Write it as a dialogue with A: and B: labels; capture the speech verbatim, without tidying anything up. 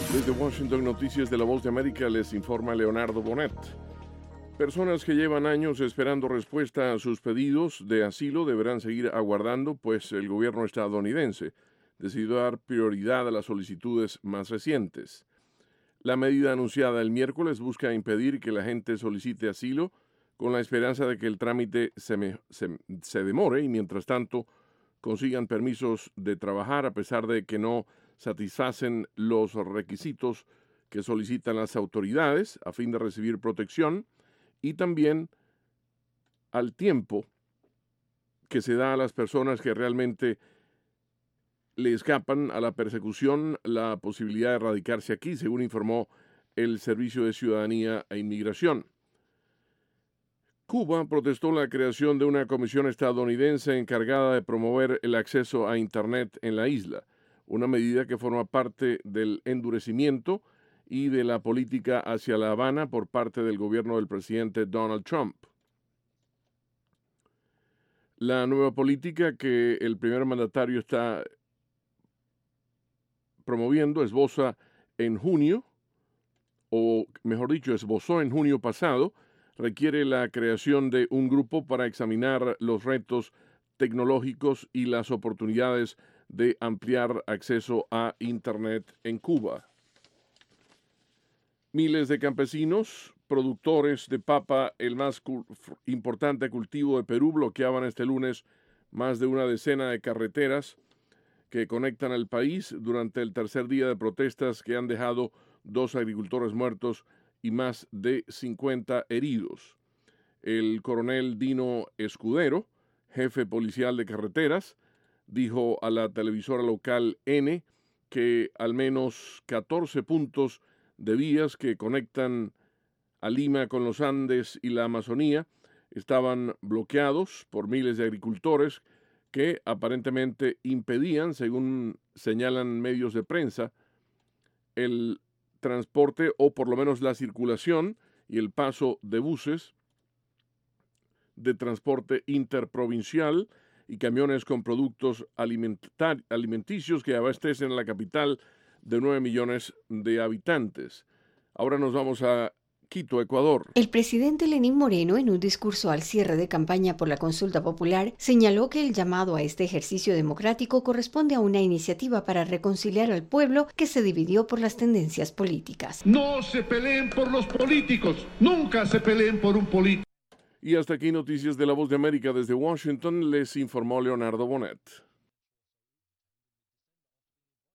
A: Desde Washington, Noticias de la Voz de América, les informa Leonardo Bonet. Personas que llevan años esperando respuesta a sus pedidos de asilo deberán seguir aguardando, pues el gobierno estadounidense decidió dar prioridad a las solicitudes más recientes. La medida anunciada el miércoles busca impedir que la gente solicite asilo con la esperanza de que el trámite se, me, se, se demore y mientras tanto consigan permisos de trabajar a pesar de que no satisfacen los requisitos que solicitan las autoridades a fin de recibir protección y también al tiempo que se da a las personas que realmente le escapan a la persecución la posibilidad de radicarse aquí, según informó el Servicio de Ciudadanía e Inmigración. Cuba protestó la creación de una comisión estadounidense encargada de promover el acceso a Internet en la isla, una medida que forma parte del endurecimiento y de la política hacia La Habana por parte del gobierno del presidente Donald Trump. La nueva política que el primer mandatario está promoviendo esboza en junio, o mejor dicho, esbozó en junio pasado, requiere la creación de un grupo para examinar los retos tecnológicos y las oportunidades de ampliar acceso a Internet en Cuba. Miles de campesinos, productores de papa, el más cu- importante cultivo de Perú, bloqueaban este lunes más de una decena de carreteras que conectan al país durante el tercer día de protestas que han dejado dos agricultores muertos y más de cincuenta heridos. El coronel Dino Escudero, jefe policial de carreteras, dijo a la televisora local N que al menos catorce puntos de vías que conectan a Lima con los Andes y la Amazonía estaban bloqueados por miles de agricultores que aparentemente impedían, según señalan medios de prensa, el transporte o por lo menos la circulación y el paso de buses de transporte interprovincial y camiones con productos alimentar- alimenticios que abastecen a la capital de nueve millones de habitantes. Ahora nos vamos a Quito, Ecuador.
B: El presidente Lenín Moreno, en un discurso al cierre de campaña por la consulta popular, señaló que el llamado a este ejercicio democrático corresponde a una iniciativa para reconciliar al pueblo que se dividió por las tendencias políticas.
C: No se peleen por los políticos, nunca se peleen por un político.
A: Y hasta aquí Noticias de la Voz de América desde Washington, les informó Leonardo Bonet.